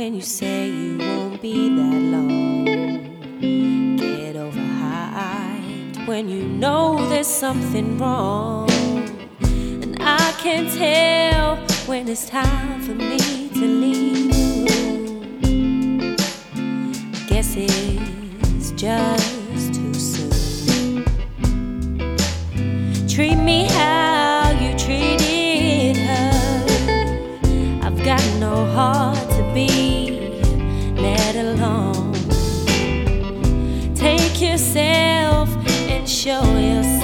when you say you won't be that long. Get overhyped when you know there's something wrong. And I can tell when it's time for me to leave the room. Guess it's just too soon. Treat me how you treated her. I've got no heart to be let alone. Take yourself and show yourself.